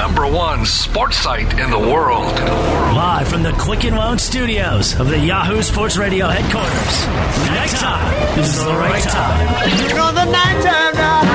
#1 sports site in the world. Live from the Quicken Loan Studios of the Yahoo Sports Radio headquarters. Nighttime is the right time. You're on the nighttime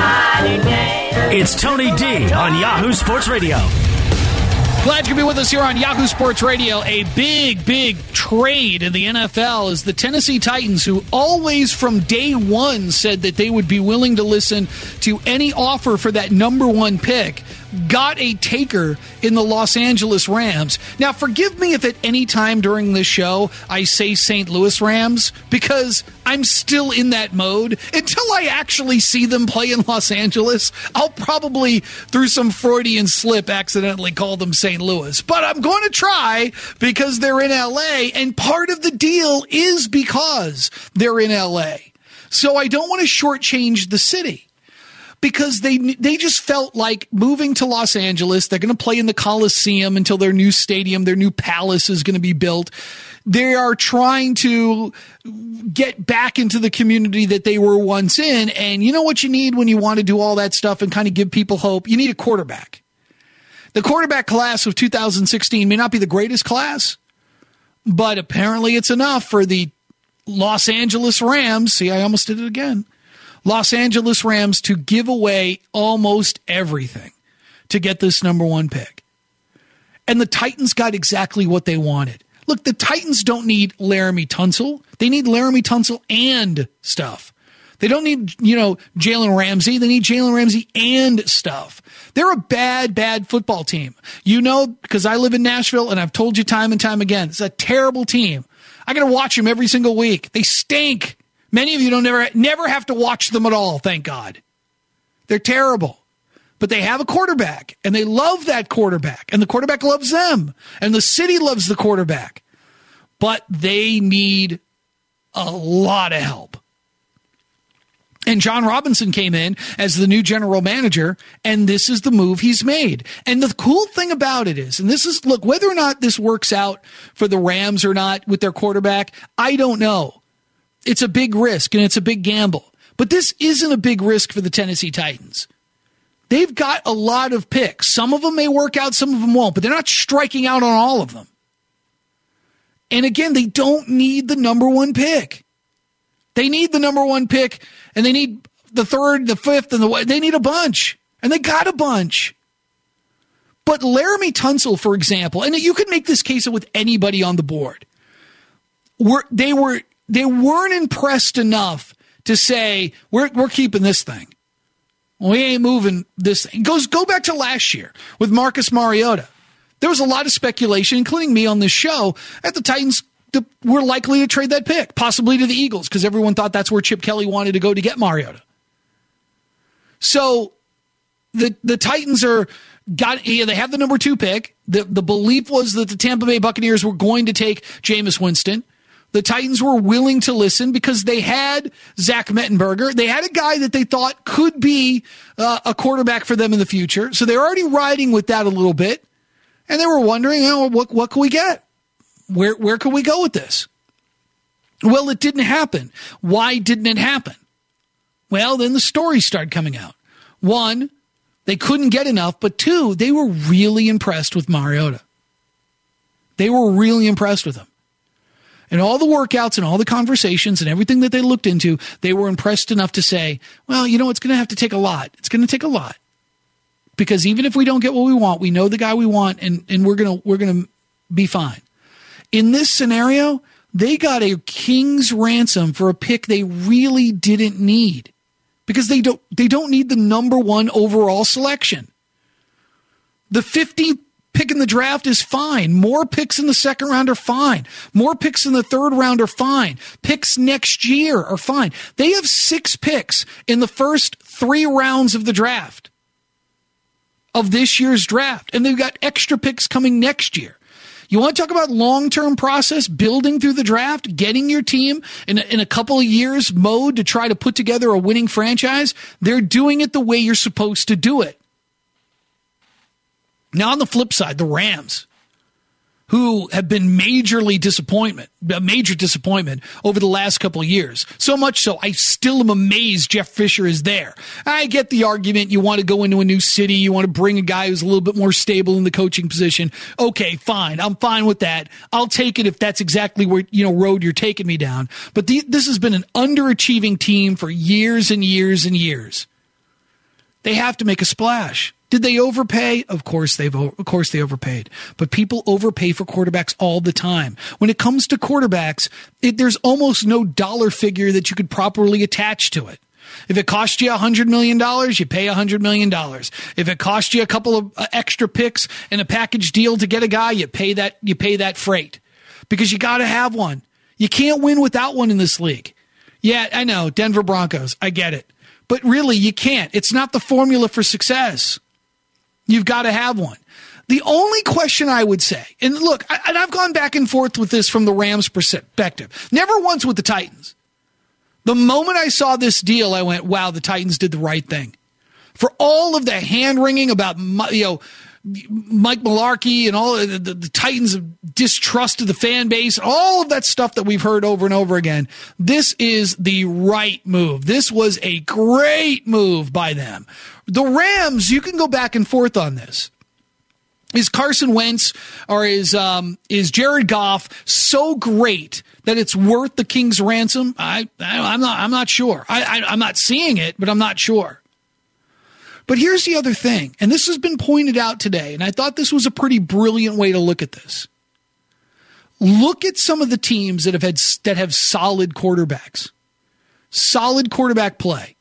now. It's Tony D on Yahoo Sports Radio. Glad you can be with us here on Yahoo Sports Radio. A big trade in the NFL is the Tennessee Titans, who always from day one said that they would be willing to listen to any offer for that #1 pick, got a taker in the Los Angeles Rams. Now, forgive me if at any time during this show I say St. Louis Rams, because I'm still in that mode. Until I actually see them play in Los Angeles, I'll probably, through some Freudian slip, accidentally call them St. Louis. But I'm going to try because they're in L.A., and part of the deal is because they're in L.A. So I don't want to shortchange the city, because they just felt like moving to Los Angeles. They're going to play in the Coliseum until their new stadium, their new palace is going to be built. They are trying to get back into the community that they were once in. And you know what you need when you want to do all that stuff and kind of give people hope? You need a quarterback. The quarterback class of 2016 may not be the greatest class, but apparently it's enough for the Los Angeles Rams. See, I almost did it again. Los Angeles Rams to give away almost everything to get this #1 pick. And the Titans got exactly what they wanted. Look, the Titans don't need Laramie Tunsil. They need Laramie Tunsil and stuff. They don't need, Jalen Ramsey. They need Jalen Ramsey and stuff. They're a bad football team. Because I live in Nashville, and I've told you time and time again, it's a terrible team. I got to watch them every single week. They stink. Many of you never have to watch them at all, thank God. They're terrible. But they have a quarterback, and they love that quarterback, and the quarterback loves them, and the city loves the quarterback. But they need a lot of help. And John Robinson came in as the new general manager, and this is the move he's made. And the cool thing about it is, and this is, look, whether or not this works out for the Rams or not with their quarterback, I don't know. It's a big risk, and it's a big gamble. But this isn't a big risk for the Tennessee Titans. They've got a lot of picks. Some of them may work out, some of them won't, but they're not striking out on all of them. And again, they don't need the #1 pick. They need the #1 pick, and they need the 3rd, the 5th, and they need a bunch. And they got a bunch. But Laramie Tunsil, for example, and you could make this case with anybody on the board, they weren't impressed enough to say, we're keeping this thing. We ain't moving this thing. Go back to last year with Marcus Mariota. There was a lot of speculation, including me on this show, that the Titans were likely to trade that pick, possibly to the Eagles, because everyone thought that's where Chip Kelly wanted to go to get Mariota. So the Titans they have the #2 pick. The belief was that the Tampa Bay Buccaneers were going to take Jameis Winston. The Titans were willing to listen because they had Zach Mettenberger. They had a guy that they thought could be a quarterback for them in the future. So they're already riding with that a little bit. And they were wondering, what can we get? Where can we go with this? Well, it didn't happen. Why didn't it happen? Well, then the stories started coming out. 1, they couldn't get enough. But 2, they were really impressed with Mariota. They were really impressed with him. And all the workouts and all the conversations and everything that they looked into, they were impressed enough to say, well, it's going to have to take a lot. It's going to take a lot. Because even if we don't get what we want, we know the guy we want, and we're going to be fine. In this scenario, they got a king's ransom for a pick they really didn't need, because they don't need the #1 overall selection. The 50th pick in the draft is fine. More picks in the 2nd round are fine. More picks in the 3rd round are fine. Picks next year are fine. They have 6 picks in the first 3 rounds of the draft, of this year's draft. And they've got extra picks coming next year. You want to talk about long-term process, building through the draft, getting your team in a couple of years mode to try to put together a winning franchise? They're doing it the way you're supposed to do it. Now, on the flip side, the Rams. who have been a major disappointment over the last couple of years. So much so, I still am amazed Jeff Fisher is there. I get the argument. You want to go into a new city. You want to bring a guy who's a little bit more stable in the coaching position. Okay, fine. I'm fine with that. I'll take it if that's exactly where, road you're taking me down. But this has been an underachieving team for years and years and years. They have to make a splash. Did they overpay? Of course they overpaid. But people overpay for quarterbacks all the time. When it comes to quarterbacks, there's almost no dollar figure that you could properly attach to it. If it cost you $100 million, you pay $100 million. If it cost you a couple of extra picks and a package deal to get a guy, you pay that freight. Because you got to have one. You can't win without one in this league. Yeah, I know, Denver Broncos, I get it. But really, you can't. It's not the formula for success. You've got to have one. The only question I would say, and look, I've gone back and forth with this from the Rams' perspective, never once with the Titans. The moment I saw this deal, I went, wow, the Titans did the right thing. For all of the hand-wringing about, Mike Mularkey and all the Titans' distrust of the fan base, all of that stuff that we've heard over and over again, this is the right move. This was a great move by them. The Rams, you can go back and forth on this. Is Carson Wentz or is Jared Goff so great that it's worth the king's ransom? I'm not sure. I'm not seeing it, but I'm not sure. But here's the other thing, and this has been pointed out today, and I thought this was a pretty brilliant way to look at this. Look at some of the teams that have solid quarterbacks, solid quarterback play.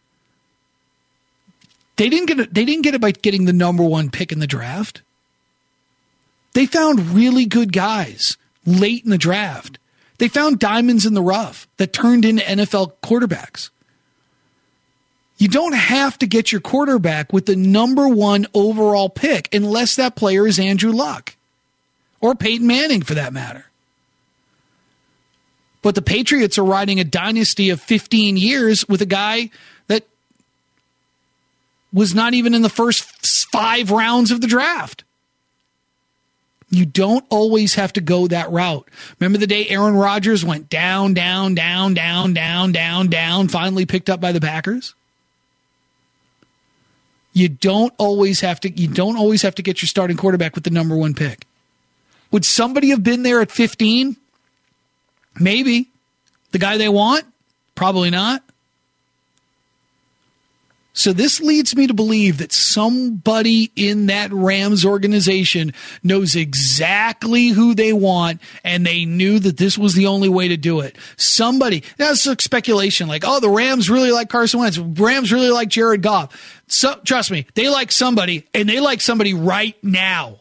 They didn't get it by getting the number one pick in the draft. They found really good guys late in the draft. They found diamonds in the rough that turned into NFL quarterbacks. You don't have to get your quarterback with the number one overall pick unless that player is Andrew Luck or Peyton Manning for that matter. But the Patriots are riding a dynasty of 15 years with a guy that was not even in the first 5 rounds of the draft. You don't always have to go that route. Remember the day Aaron Rodgers went down, finally picked up by the Packers? You don't always have to get your starting quarterback with the number one pick. Would somebody have been there at 15? Maybe. The guy they want? Probably not. So this leads me to believe that somebody in that Rams organization knows exactly who they want, and they knew that this was the only way to do it. Somebody, that's like speculation, like, oh, the Rams really like Carson Wentz. Rams really like Jared Goff. So trust me, they like somebody, and they like somebody right now.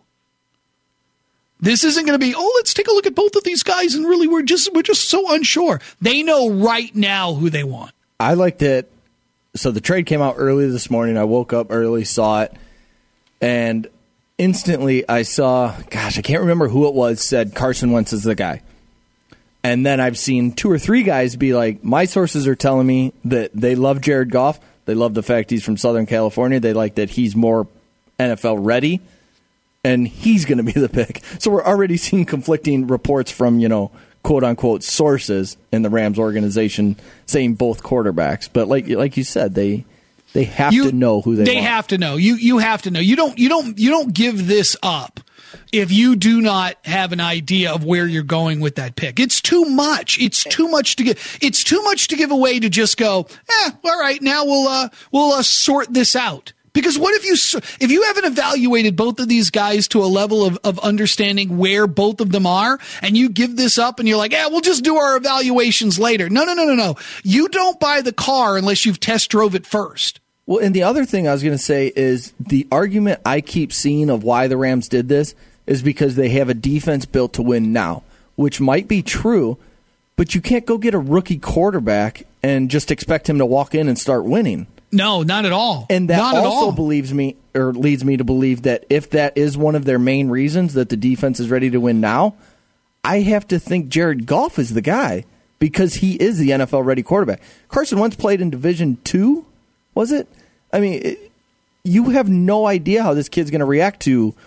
This isn't going to be, oh, let's take a look at both of these guys, and really we're just so unsure. They know right now who they want. I liked it. So the trade came out early this morning. I woke up early, saw it, and instantly I saw, I can't remember who it was, said Carson Wentz is the guy. And then I've seen 2 or 3 guys be like, my sources are telling me that they love Jared Goff. They love the fact he's from Southern California. They like that he's more NFL ready, and he's going to be the pick. So we're already seeing conflicting reports from, quote-unquote sources in the Rams organization saying both quarterbacks. But like you said, they have to know who they want. They have to know. You have to know. You don't give this up if you do not have an idea of where you're going with that pick. It's too much. It's too much to give. It's too much to give away to just go, all right, now we'll sort this out. Because what if you haven't evaluated both of these guys to a level of understanding where both of them are, and you give this up and you're like, we'll just do our evaluations later. No. You don't buy the car unless you've test drove it first. Well, and the other thing I was going to say is the argument I keep seeing of why the Rams did this is because they have a defense built to win now, which might be true, but you can't go get a rookie quarterback and just expect him to walk in and start winning. No, not at all. And that also leads me to believe that if that is one of their main reasons that the defense is ready to win now, I have to think Jared Goff is the guy because he is the NFL-ready quarterback. Carson Wentz played in Division II, was it? I mean, you have no idea how this kid's going to react to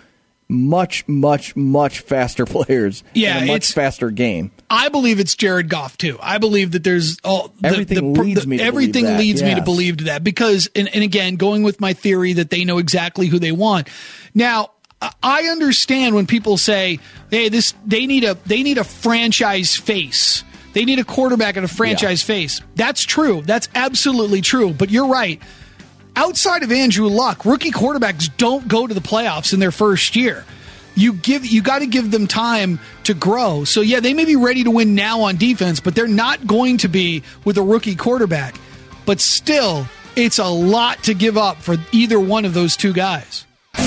much, much, much faster players in a much faster game. I believe it's Jared Goff too. I believe that there's everything leads me to believe that because, and again, going with my theory that they know exactly who they want. Now, I understand when people say, "Hey, they need a franchise face. They need a quarterback and a franchise face." That's true. That's absolutely true. But you're right. Outside of Andrew Luck, rookie quarterbacks don't go to the playoffs in their first year. You got to give them time to grow. So yeah, they may be ready to win now on defense, but they're not going to be with a rookie quarterback. But still, it's a lot to give up for either one of those two guys.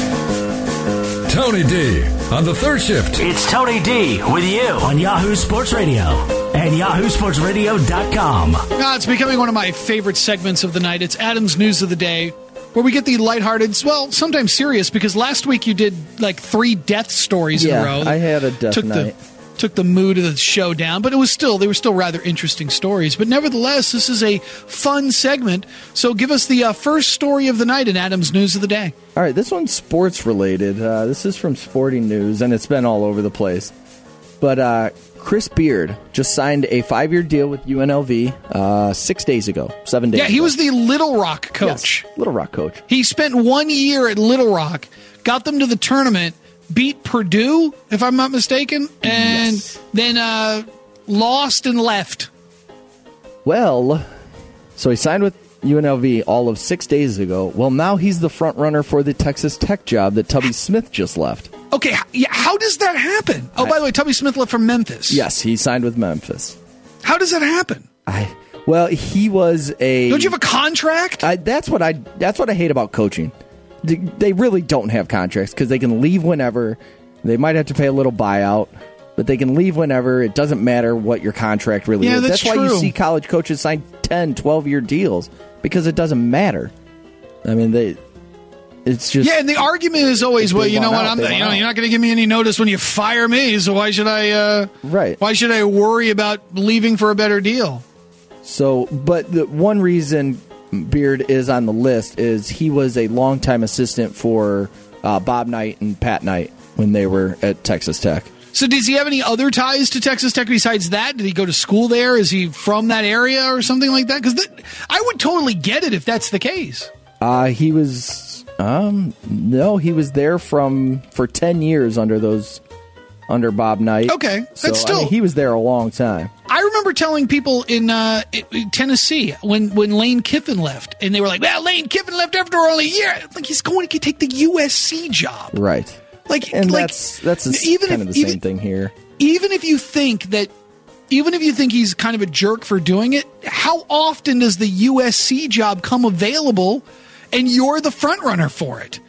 Tony D on the third shift. It's Tony D with you on Yahoo Sports Radio and yahoosportsradio.com. Now, it's becoming one of my favorite segments of the night. It's Adam's News of the Day, where we get the lighthearted, well, sometimes serious, because last week you did like 3 death stories in a row. I had a death night. Took the mood of the show down, but they were still rather interesting stories. But nevertheless, this is a fun segment. So give us the first story of the night in Adam's News of the Day. All right, this one's sports related. This is from Sporting News, and it's been all over the place. But Chris Beard just signed a 5-year deal with UNLV 6 days ago, 7 days ago. Yeah, he was the Little Rock coach. Yes, Little Rock coach. He spent 1 year at Little Rock, got them to the tournament, beat Purdue, if I'm not mistaken, and then lost and left. Well, so he signed with UNLV all of 6 days ago. Well, now he's the front runner for the Texas Tech job that Tubby Smith just left. Okay, how does that happen? Oh, by the way, Tubby Smith left from Memphis. Yes, he signed with Memphis. How does that happen? Well, he was a... Don't you have a contract? That's what I hate about coaching. They really don't have contracts because they can leave whenever. They might have to pay a little buyout, but they can leave whenever. It doesn't matter what your contract really is. That's why you see college coaches sign 10, 12-year deals, because it doesn't matter. I mean, it's just... Yeah, and the argument is always, well, you know what, you're not going to give me any notice when you fire me, so why should I... Why should I worry about leaving for a better deal? So, but the one reason Beard is on the list is he was a longtime assistant for Bob Knight and Pat Knight when they were at Texas Tech. So does he have any other ties to Texas Tech besides that? Did he go to school there? Is he from that area or something like that? Because I would totally get it if that's the case. He was... no, he was there for 10 years under Bob Knight. Okay, so, that's still... he was there a long time. I remember telling people in Tennessee when Lane Kiffin left, and they were like, well, Lane Kiffin left after only a year. Like, he's going to take the USC job. Right. That's kind of the same thing here. Even if you think he's kind of a jerk for doing it, how often does the USC job come available and you're the front runner for it?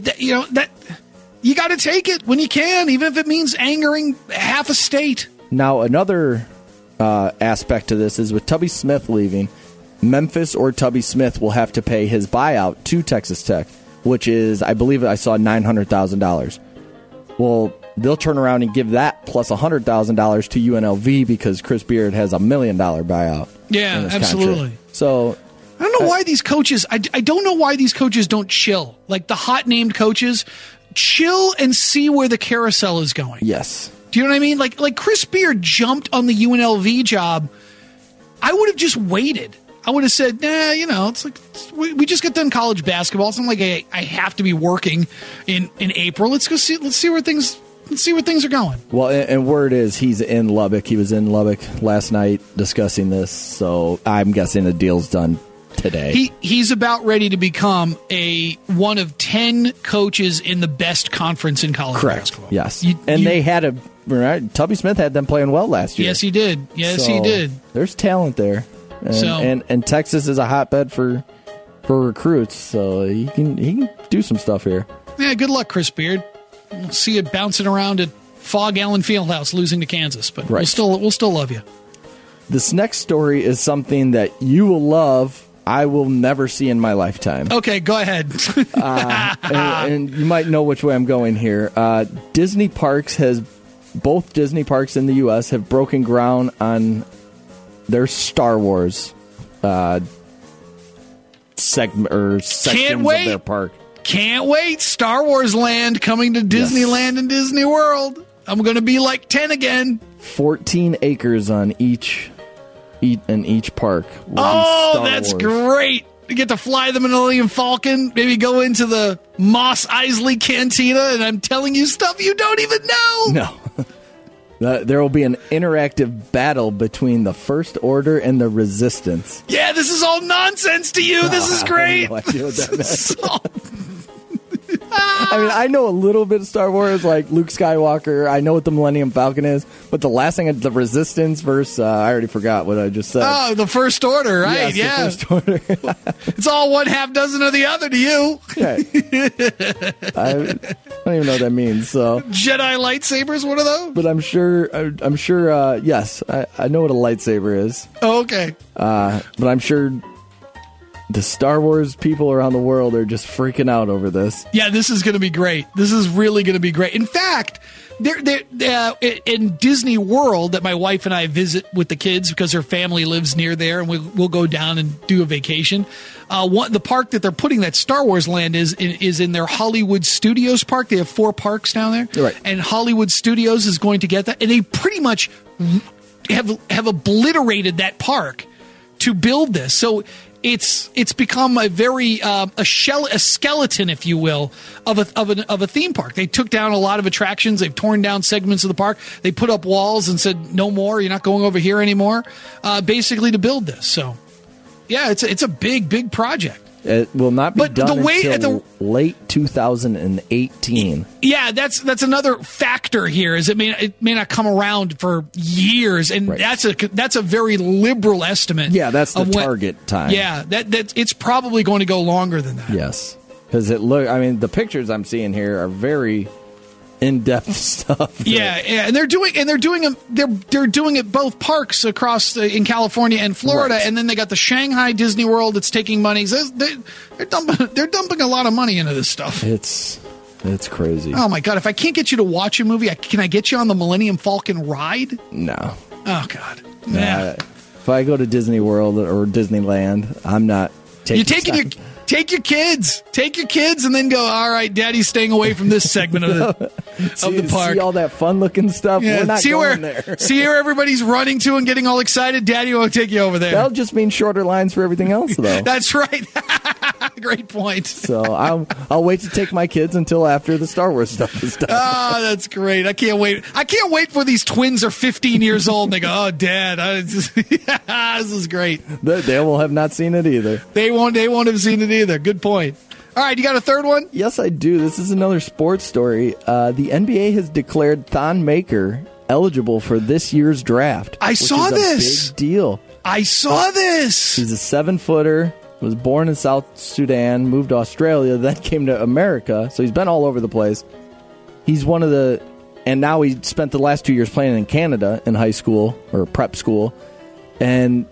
You got to take it when you can, even if it means angering half a state. Now, another aspect to this is with Tubby Smith leaving, Memphis or Tubby Smith will have to pay his buyout to Texas Tech, which is, I believe I saw $900,000. Well, they'll turn around and give that plus $100,000 to UNLV because Chris Beard has $1 million buyout. Yeah, absolutely. Contract. So I don't know why these coaches. I don't know why these coaches don't chill. Like the hot named coaches, chill and see where the carousel is going. Yes. Do you know what I mean? Like Chris Beard jumped on the UNLV job. I would have just waited. I would have said, it's like we just got done college basketball. It's not like I have to be working in April. Let's see where things are going. Well, and word is he's in Lubbock. He was in Lubbock last night discussing this, so I'm guessing the deal's done today. He's about ready to become one of 10 coaches in the best conference in college basketball. Yes. They had Tubby Smith had them playing well last year. Yes, he did. He did. There's talent there. And Texas is a hotbed for recruits, so he can do some stuff here. Yeah, good luck, Chris Beard. We'll see you bouncing around at Fog Allen Fieldhouse losing to Kansas, but we'll still love you. This next story is something that you will love. I will never see in my lifetime. Okay, go ahead. and you might know which way I'm going here. Both Disney parks in the U.S. have broken ground on their Star Wars segment or sections of their park. Can't wait. Star Wars Land coming to Disneyland and Disney World. I'm going to be like 10 again. 14 acres on each park. Oh, that's great. You get to fly the Millennium Falcon, maybe go into the Mos Eisley Cantina, and I'm telling you stuff you don't even know. No. There will be an interactive battle between the First Order and the Resistance. Yeah, this is all nonsense to you. This is great. I have no idea what that meant. I mean, I know a little bit of Star Wars, like Luke Skywalker. I know what the Millennium Falcon is, but the last thing, the Resistance versus, I already forgot what I just said. Oh, the First Order, right? Yes, the First Order. It's all one half dozen of the other to you. Yeah. I don't even know what that means. So Jedi lightsabers, one of those? But I'm sure. Yes, I know what a lightsaber is. Oh, okay. But I'm sure the Star Wars people around the world are just freaking out over this. Yeah, this is going to be great. This is really going to be great. In fact, in Disney World that my wife and I visit with the kids because her family lives near there, and we'll go down and do a vacation. The park that they're putting that Star Wars Land is in their Hollywood Studios park. They have 4 parks down there, right? And Hollywood Studios is going to get that, and they pretty much have obliterated that park to build this. So it's become a very a skeleton, if you will, of a theme park. They took down a lot of attractions. They've torn down segments of the park. They put up walls and said, "No more. You're not going over here anymore." Basically, to build this. So, yeah, it's a big project. It will not be done until late 2018. Yeah, that's another factor here. Is it may not come around for years, and right. that's a very liberal estimate. Yeah, that's the target time. Yeah, that it's probably going to go longer than that. Yes, because the pictures I'm seeing here are very in-depth stuff. Yeah, and they're doing it both parks across in California and Florida, right. And then they got the Shanghai Disney World that's taking money. They're dumping a lot of money into this stuff. It's crazy. Oh my God! If I can't get you to watch a movie, can I get you on the Millennium Falcon ride? No. Oh God. Nah, yeah. If I go to Disney World or Disneyland, I'm not taking. Take your kids, and then go. All right, Daddy's staying away from this segment of the park. See all that fun-looking stuff. Yeah. We're not going there. See where everybody's running to and getting all excited. Daddy won't take you over there. That'll just mean shorter lines for everything else, though. That's right. Great point. So I'll wait to take my kids until after the Star Wars stuff is done. Oh, that's great. I can't wait for these twins are 15 years old and they go, "Oh, Dad, this is great." They will have not seen it either. They won't have seen it either. Good point. All right, you got a third one? Yes, I do. This is another sports story. The NBA has declared Thon Maker eligible for this year's draft. I saw this. Big deal. I saw this. He's a 7-footer. Was born in South Sudan, moved to Australia, then came to America. So he's been all over the place. He's and now he spent the last 2 years playing in Canada in high school or prep school. And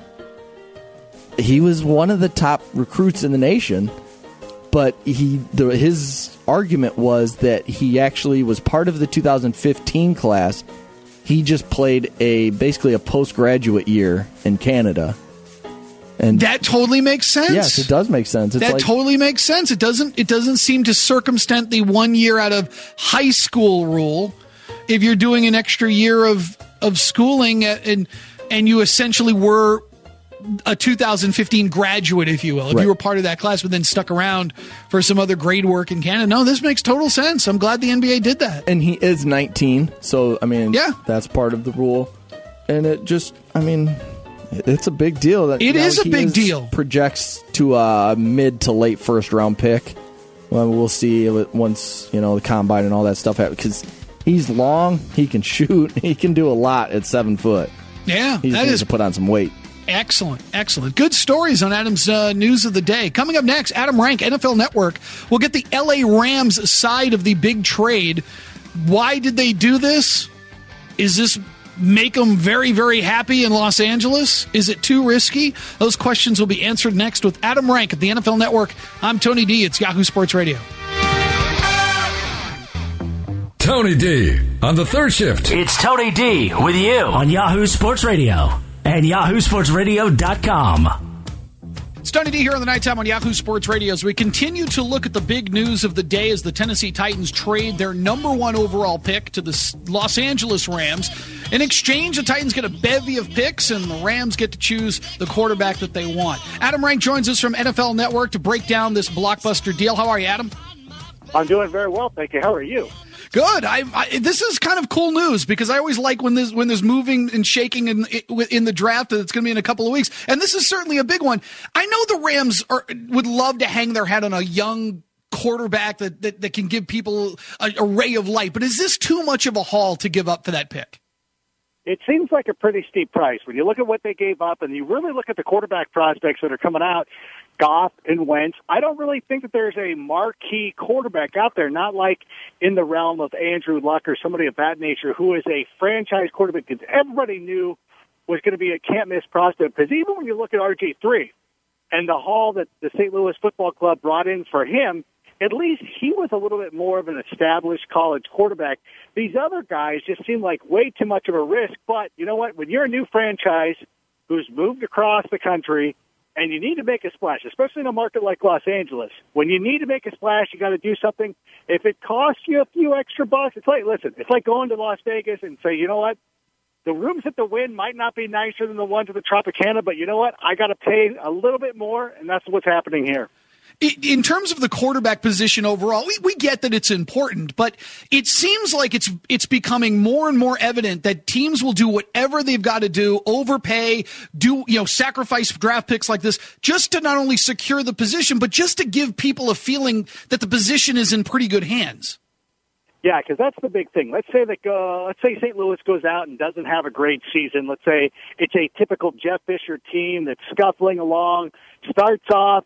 he was one of the top recruits in the nation. But his argument was that he actually was part of the 2015 class. He just played basically a postgraduate year in Canada. And that totally makes sense. Yes, it does make sense. That totally makes sense. It doesn't seem to circumvent the 1 year out of high school rule. If you're doing an extra year of schooling and you essentially were a 2015 graduate, if you will, if you were part of that class but then stuck around for some other grade work in Canada. No, this makes total sense. I'm glad the NBA did that. And he is 19, so that's part of the rule. And it just, it's a big deal. It is a big deal. Projects to a mid to late first round pick. Well, we'll see once the combine and all that stuff happens, because he's long, he can shoot, he can do a lot at 7 foot. Yeah, he just needs to put on some weight. Excellent. Good stories on Adam's News of the Day. Coming up next, Adam Rank, NFL Network. We'll get the LA Rams side of the big trade. Why did they do this? Is this make them very, very happy in Los Angeles? Is it too risky? Those questions will be answered next with Adam Rank at the NFL Network. I'm Tony D. It's Yahoo Sports Radio. Tony D on the third shift. It's Tony D with you on Yahoo Sports Radio and yahoosportsradio.com. It's Tony D here on the Nighttime on Yahoo Sports Radio as we continue to look at the big news of the day as the Tennessee Titans trade their number 1 overall pick to the Los Angeles Rams. In exchange, the Titans get a bevy of picks, and the Rams get to choose the quarterback that they want. Adam Rank joins us from NFL Network to break down this blockbuster deal. How are you, Adam? I'm doing very well, thank you. How are you? Good. This is kind of cool news because I always like when there's moving and shaking in the draft that it's going to be in a couple of weeks, and this is certainly a big one. I know the Rams would love to hang their hat on a young quarterback that can give people a ray of light, but is this too much of a haul to give up for that pick? It seems like a pretty steep price when you look at what they gave up, and you really look at the quarterback prospects that are coming out. Goff and Wentz. I don't really think that there's a marquee quarterback out there, not like in the realm of Andrew Luck or somebody of that nature who is a franchise quarterback that everybody knew was going to be a can't-miss prospect. Because even when you look at RG3 and the haul that the St. Louis Football Club brought in for him, at least he was a little bit more of an established college quarterback. These other guys just seem like way too much of a risk. But you know what? When you're a new franchise who's moved across the country, and you need to make a splash, especially in a market like Los Angeles. When you need to make a splash, you got to do something. If it costs you a few extra bucks, it's like going to Las Vegas and say, you know what? The rooms at the Wynn might not be nicer than the ones at the Tropicana, but you know what? I got to pay a little bit more, and that's what's happening here. In terms of the quarterback position overall, we get that it's important, but it seems like it's becoming more and more evident that teams will do whatever they've got to do, overpay, sacrifice draft picks like this, just to not only secure the position, but just to give people a feeling that the position is in pretty good hands. Yeah, because that's the big thing. Let's say St. Louis goes out and doesn't have a great season. Let's say it's a typical Jeff Fisher team that's scuffling along, starts off,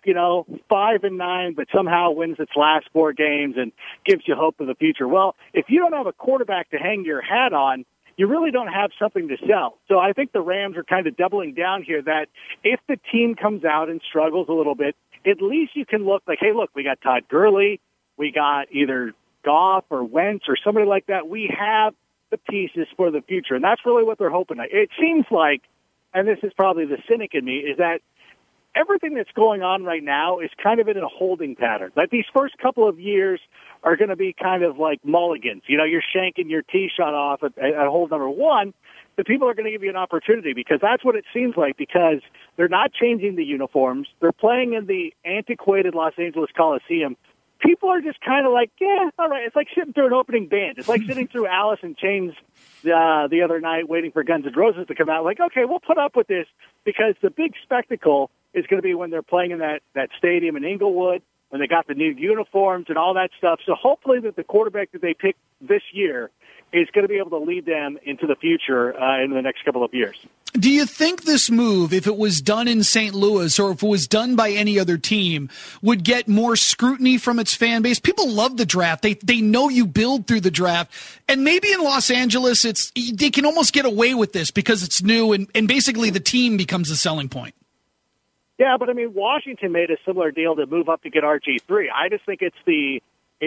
5-9, but somehow wins its last 4 games and gives you hope for the future. Well, if you don't have a quarterback to hang your hat on, you really don't have something to sell. So I think the Rams are kind of doubling down here that if the team comes out and struggles a little bit, at least you can look like, hey, look, we got Todd Gurley, we got either Goff or Wentz or somebody like that. We have the pieces for the future, and that's really what they're hoping. It seems like, and this is probably the cynic in me, is that everything that's going on right now is kind of in a holding pattern. Like these first couple of years are going to be kind of like mulligans. You're shanking your tee shot off at hole number 1. The people are going to give you an opportunity because that's what it seems like, because they're not changing the uniforms. They're playing in the antiquated Los Angeles Coliseum. People are just kind of like, yeah, all right. It's like sitting through an opening band. It's like sitting through Alice in Chains the other night waiting for Guns N' Roses to come out. Like, okay, we'll put up with this because the big spectacle is going to be when they're playing in that stadium in Inglewood, when they got the new uniforms and all that stuff. So hopefully that the quarterback that they pick this year is going to be able to lead them into the future in the next couple of years. Do you think this move, if it was done in St. Louis or if it was done by any other team, would get more scrutiny from its fan base? People love the draft. They know you build through the draft. And maybe in Los Angeles, they can almost get away with this because it's new and basically the team becomes the selling point. Yeah, but I mean, Washington made a similar deal to move up to get RG3. I just think it's the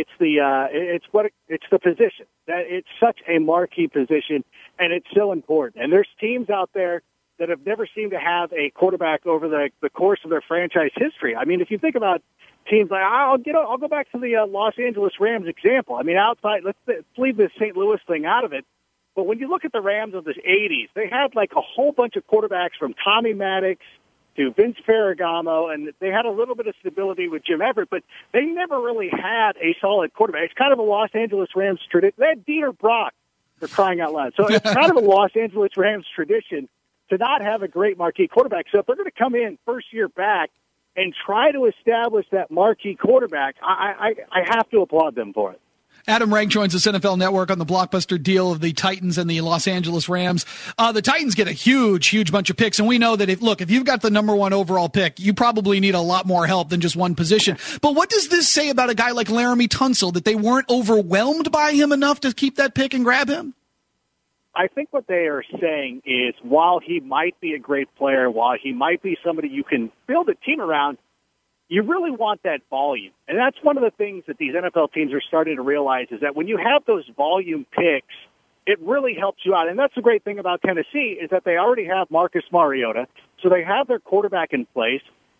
position. That it's such a marquee position, and it's so important. And there's teams out there that have never seemed to have a quarterback over the course of their franchise history. I mean, if you think about teams like I'll go back to the Los Angeles Rams example. I mean, outside, let's leave the St. Louis thing out of it. But when you look at the Rams of the 80s, they had like a whole bunch of quarterbacks from Tommy Maddox to Vince Ferragamo, and they had a little bit of stability with Jim Everett, but they never really had a solid quarterback. It's kind of a Los Angeles Rams tradition. They had Dieter Brock, for crying out loud. So it's kind of a Los Angeles Rams tradition to not have a great marquee quarterback. So if they're going to come in first year back and try to establish that marquee quarterback, I have to applaud them for it. Adam Rank joins us NFL Network on the blockbuster deal of the Titans and the Los Angeles Rams. The Titans get a huge bunch of picks, and we know that if you've got the number 1 overall pick, you probably need a lot more help than just one position. But what does this say about a guy like Laramie Tunsil, that they weren't overwhelmed by him enough to keep that pick and grab him? I think what they are saying is while he might be a great player, while he might be somebody you can build a team around, you really want that volume. And that's one of the things that these NFL teams are starting to realize is that when you have those volume picks, it really helps you out. And that's the great thing about Tennessee is that they already have Marcus Mariota, so they have their quarterback in place.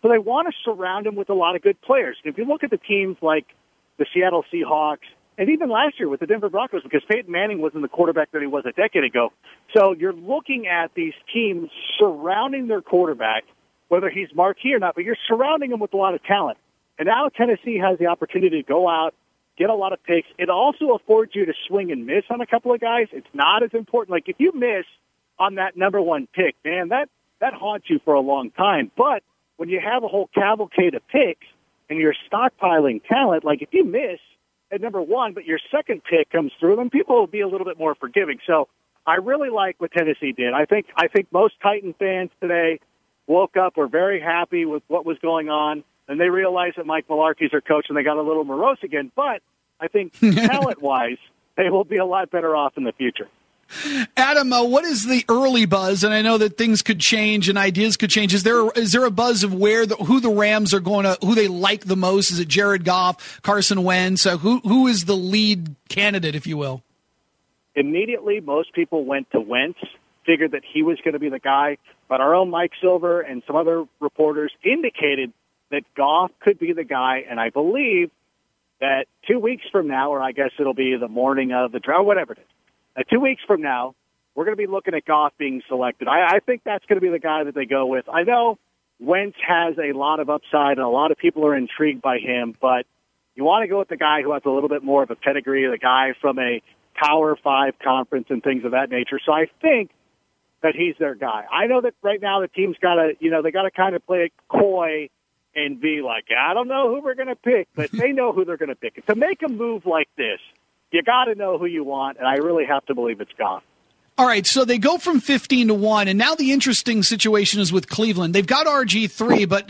So they want to surround him with a lot of good players. If you look at the teams like the Seattle Seahawks, and even last year with the Denver Broncos, because Peyton Manning wasn't the quarterback that he was a decade ago. So you're looking at these teams surrounding their quarterback, whether he's marquee or not, but you're surrounding him with a lot of talent. And now Tennessee has the opportunity to go out, get a lot of picks. It also affords you to swing and miss on a couple of guys. It's not as important. Like if you miss on that number one pick, man, that haunts you for a long time. But when you have a whole cavalcade of picks and you're stockpiling talent, like if you miss at number one, but your second pick comes through, then people will be a little bit more forgiving. So I really like what Tennessee did. I think most Titan fans today woke up, were very happy with what was going on, and they realized that Mike Mularkey's their coach, and they got a little morose again. But I think talent-wise, they will be a lot better off in the future. Adam, what is the early buzz? And I know that things could change and ideas could change. Is there a buzz of who the Rams are going to, who they like the most? Is it Jared Goff, Carson Wentz? Who is the lead candidate, if you will? Immediately, most people went to Wentz, figured that he was going to be the guy. But our own Mike Silver and some other reporters indicated that Goff could be the guy. And I believe that 2 weeks from now, or I guess it'll be the morning of the draft, whatever it is, 2 weeks from now, we're going to be looking at Goff being selected. I think that's going to be the guy that they go with. I know Wentz has a lot of upside, and a lot of people are intrigued by him, but you want to go with the guy who has a little bit more of a pedigree, the guy from a Power 5 conference and things of that nature. So I think that he's their guy. I know that right now the team's got to, they got to kind of play it coy and be like, I don't know who we're going to pick, but they know who they're going to pick. To make a move like this, you got to know who you want, and I really have to believe it's Goff. All right, so they go from 15-1, and now the interesting situation is with Cleveland. They've got RG3, but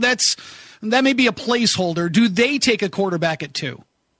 that may be a placeholder. Do they take a quarterback at 2?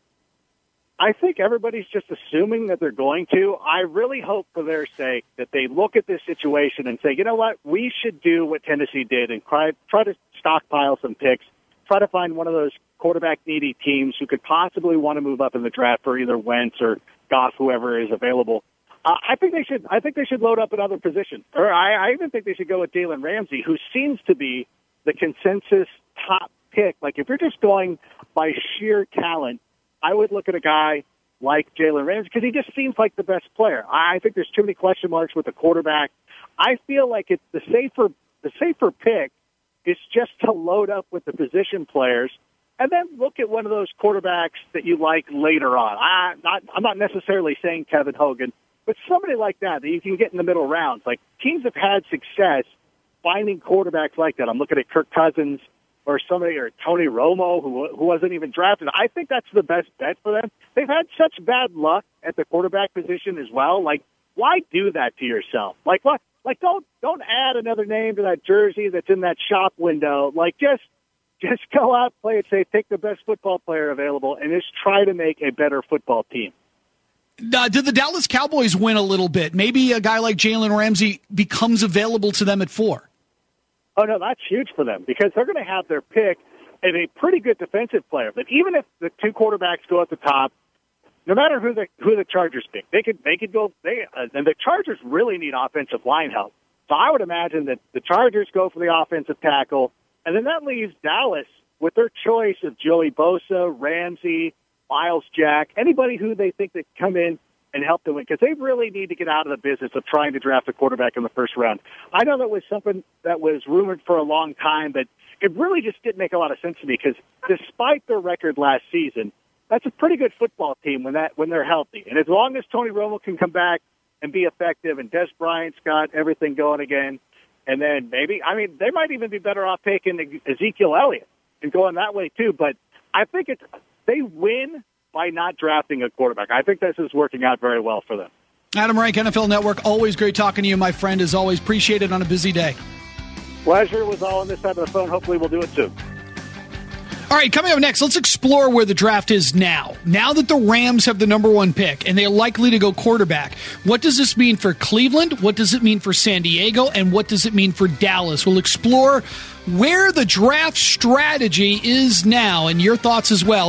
I think everybody's just assuming that they're going to. I really hope for their sake that they look at this situation and say, you know what, we should do what Tennessee did and try to stockpile some picks, try to find one of those quarterback-needy teams who could possibly want to move up in the draft for either Wentz or Goff, whoever is available. I think they should load up another position. Or I even think they should go with Jalen Ramsey, who seems to be the consensus top pick. Like, if you're just going by sheer talent, I would look at a guy like Jalen Ramsey because he just seems like the best player. I think there's too many question marks with the quarterback. I feel like it's the safer pick is just to load up with the position players and then look at one of those quarterbacks that you like later on. I'm not necessarily saying Kevin Hogan, but somebody like that you can get in the middle rounds. Like, teams have had success finding quarterbacks like that. I'm looking at Kirk Cousins or Tony Romo, who wasn't even drafted. I think that's the best bet for them. They've had such bad luck at the quarterback position as well. Like, why do that to yourself? Like, what? Like, don't add another name to that jersey that's in that shop window. Like, just go out, play it safe, take the best football player available, and just try to make a better football team. Did the Dallas Cowboys win a little bit? Maybe a guy like Jalen Ramsey becomes available to them at 4. Oh, no, that's huge for them because they're going to have their pick and a pretty good defensive player. But even if the two quarterbacks go at the top, no matter who the Chargers pick, they could go. And the Chargers really need offensive line help. So I would imagine that the Chargers go for the offensive tackle, and then that leaves Dallas with their choice of Joey Bosa, Ramsey, Miles Jack, anybody who they think that come in and help them win, because they really need to get out of the business of trying to draft a quarterback in the first round. I know that was something that was rumored for a long time, but it really just didn't make a lot of sense to me because despite their record last season, that's a pretty good football team when they're healthy. And as long as Tony Romo can come back and be effective and Des Bryant's got everything going again, and then they might even be better off taking Ezekiel Elliott and going that way too. But I think they win by not drafting a quarterback. I think this is working out very well for them. Adam Rank, NFL Network, always great talking to you, my friend, as always. Appreciate it on a busy day. Pleasure was all on this side of the phone. Hopefully we'll do it soon. All right, coming up next, let's explore where the draft is now. Now that the Rams have the number 1 pick and they're likely to go quarterback, what does this mean for Cleveland? What does it mean for San Diego? And what does it mean for Dallas? We'll explore where the draft strategy is now and your thoughts as well.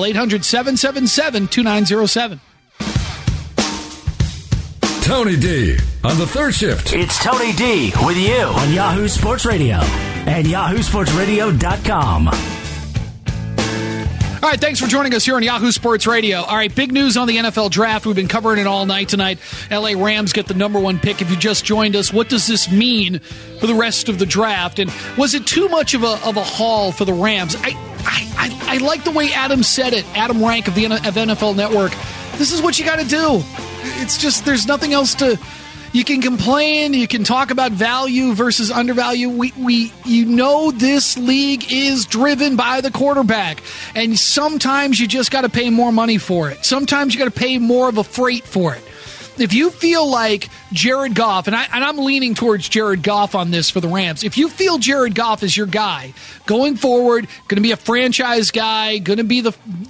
800-777-2907. Tony D on the third shift. It's Tony D with you on Yahoo Sports Radio. and yahoosportsradio.com. All right, thanks for joining us here on Yahoo Sports Radio. All right, big news on the NFL draft. We've been covering it all night tonight. LA Rams get the number one pick. If you just joined us, what does this mean for the rest of the draft? And was it too much of a haul for the Rams? I like the way Adam said it, Adam Rank of NFL Network. This is what you got to do. It's just there's nothing else to... You can complain, you can talk about value versus undervalue. You know this league is driven by the quarterback, and sometimes you just got to pay more money for it. Sometimes you got to pay more of a freight for it. If you feel like Jared Goff, and I'm leaning towards Jared Goff on this for the Rams, if you feel Jared Goff is your guy going forward, going to be a franchise guy, going to be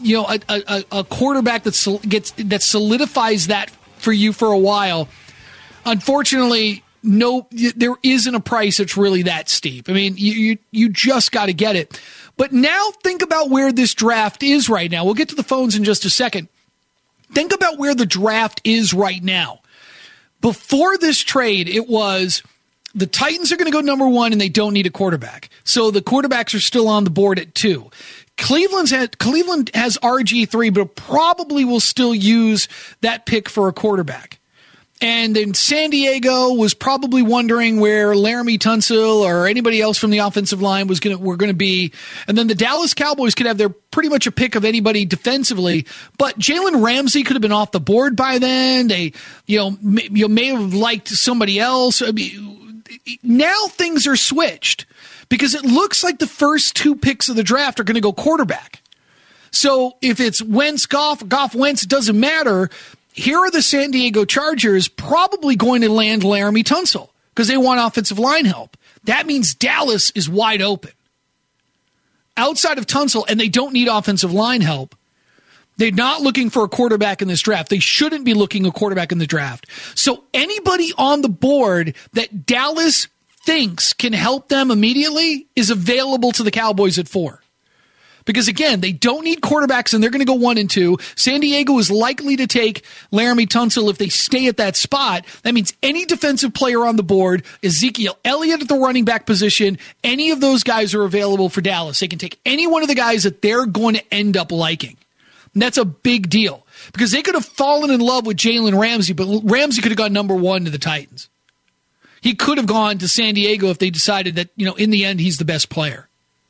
a quarterback that solidifies that for you for a while. Unfortunately, no, there isn't a price that's really that steep. I mean, you just got to get it. But now think about where this draft is right now. We'll get to the phones in just a second. Think about where the draft is right now. Before this trade, it was the Titans are going to go number one and they don't need a quarterback. So the quarterbacks are still on the board at 2. Cleveland has RG3, but probably will still use that pick for a quarterback. And then San Diego was probably wondering where Laramie Tunsil or anybody else from the offensive line were going to be. And then the Dallas Cowboys could have their pretty much a pick of anybody defensively. But Jalen Ramsey could have been off the board by then. They may have liked somebody else. I mean, now things are switched because it looks like the first 2 picks of the draft are going to go quarterback. So if it's Wentz, Goff, Wentz, it doesn't matter. Here are the San Diego Chargers probably going to land Laramie Tunsil because they want offensive line help. That means Dallas is wide open. Outside of Tunsil, and they don't need offensive line help, they're not looking for a quarterback in this draft. They shouldn't be looking a quarterback in the draft. So anybody on the board that Dallas thinks can help them immediately is available to the Cowboys at 4. Because, again, they don't need quarterbacks, and they're going to go 1 and 2. San Diego is likely to take Laramie Tunsil if they stay at that spot. That means any defensive player on the board, Ezekiel Elliott at the running back position, any of those guys are available for Dallas. They can take any one of the guys that they're going to end up liking. And that's a big deal because they could have fallen in love with Jalen Ramsey, but Ramsey could have gone number 1 to the Titans. He could have gone to San Diego if they decided that, in the end, he's the best player.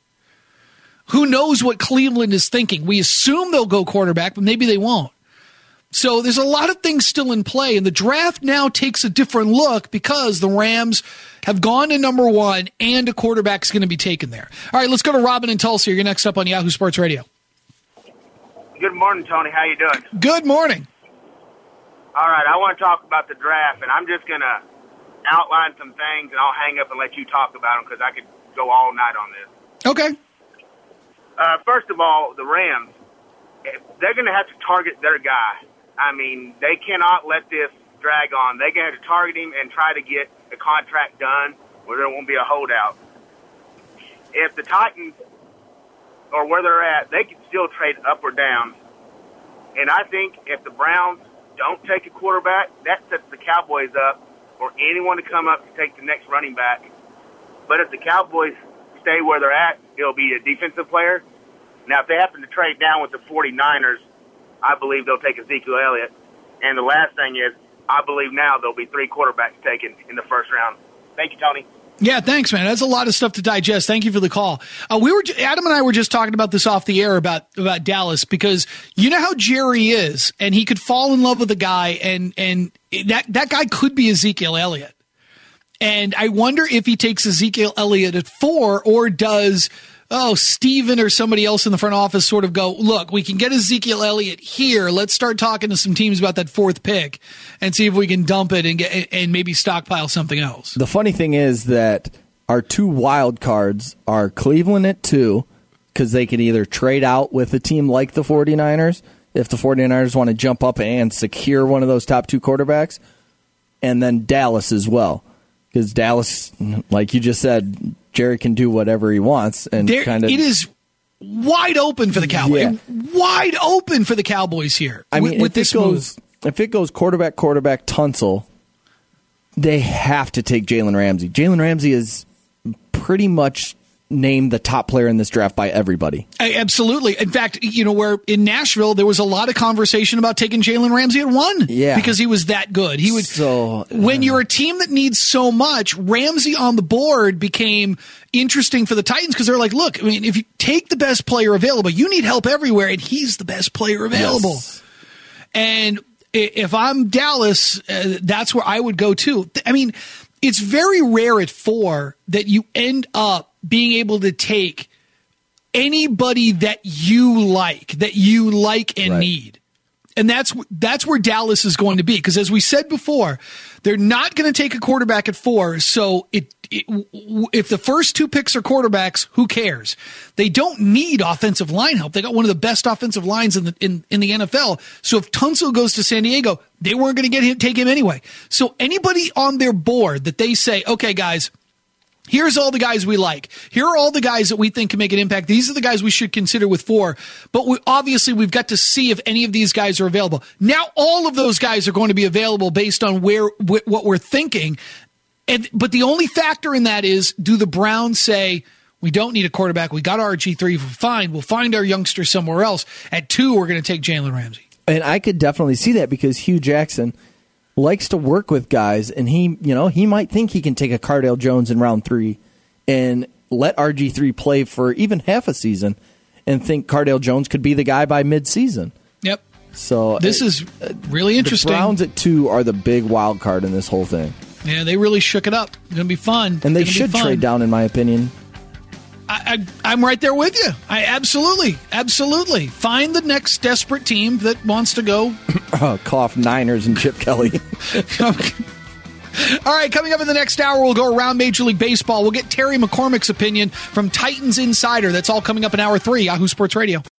Who knows what Cleveland is thinking? We assume they'll go quarterback, but maybe they won't. So there's a lot of things still in play, and the draft now takes a different look because the Rams have gone to number 1 and a quarterback's going to be taken there. All right, let's go to Robin in Tulsa. You're next up on Yahoo Sports Radio. Good morning, Tony. How you doing? Good morning. All right, I want to talk about the draft, and I'm just going to outline some things, and I'll hang up and let you talk about them because I could go all night on this. Okay. First of all, the Rams, they're going to have to target their guy. I mean, they cannot let this drag on. They're going to have to target him and try to get the contract done where there won't be a holdout. If the Titans or where they're at, they can still trade up or down. And I think if the Browns don't take a quarterback, that sets the Cowboys up for anyone to come up to take the next running back. But if the Cowboys stay where they're at, it'll be a defensive player. Now, if they happen to trade down with the 49ers, I believe they'll take Ezekiel Elliott. And the last thing is, I believe now there'll be 3 quarterbacks taken in the first round. Thank you, Tony. Yeah, thanks, man. That's a lot of stuff to digest. Thank you for the call. Adam and I were just talking about this off the air about Dallas because you know how Jerry is, and he could fall in love with a guy, and that guy could be Ezekiel Elliott. And I wonder if he takes Ezekiel Elliott at 4 or does Steven or somebody else in the front office sort of go, look, we can get Ezekiel Elliott here. Let's start talking to some teams about that 4th pick and see if we can dump it and maybe stockpile something else. The funny thing is that our 2 wild cards are Cleveland at 2 because they can either trade out with a team like the 49ers if the 49ers want to jump up and secure one of those top 2 quarterbacks, and then Dallas as well. Because Dallas, like you just said, Jerry can do whatever he wants, and it is wide open for the Cowboys. Yeah. Wide open for the Cowboys here. I mean, if it goes quarterback, Tunsil, they have to take Jalen Ramsey. Jalen Ramsey is pretty much named the top player in this draft by everybody. Absolutely. In fact, where in Nashville, there was a lot of conversation about taking Jalen Ramsey at 1 because he was that good. He would. When you're a team that needs so much, Ramsey on the board became interesting for the Titans because they're like, look, I mean, if you take the best player available, you need help everywhere, and he's the best player available. Yes. And if I'm Dallas, that's where I would go too. I mean, it's very rare at 4 that you end up being able to take anybody that you like and need. And that's where Dallas is going to be. Because as we said before, they're not going to take a quarterback at 4. So if the first 2 picks are quarterbacks, who cares? They don't need offensive line help. They got one of the best offensive lines in the NFL. So if Tunsil goes to San Diego, they weren't going to take him anyway. So anybody on their board that they say, okay, guys, here's all the guys we like. Here are all the guys that we think can make an impact. These are the guys we should consider with 4. But we've got to see if any of these guys are available. Now all of those guys are going to be available based on what we're thinking. But the only factor in that is, do the Browns say, we don't need a quarterback. We got RG3. Fine. We'll find our youngster somewhere else. At 2, we're going to take Jalen Ramsey. And I could definitely see that because Hugh Jackson likes to work with guys, and he might think he can take a Cardale Jones in round 3 and let RG3 play for even half a season and think Cardale Jones could be the guy by mid-season. Yep. So this is really interesting. The Browns at 2 are the big wild card in this whole thing. Yeah, they really shook it up. It's going to be fun. And they should trade down, in my opinion. I'm right there with you. I absolutely. Find the next desperate team that wants to go. Cough, Niners and Chip Kelly. All right, coming up in the next hour, we'll go around Major League Baseball. We'll get Terry McCormick's opinion from Titans Insider. That's all coming up in Hour 3, Yahoo Sports Radio.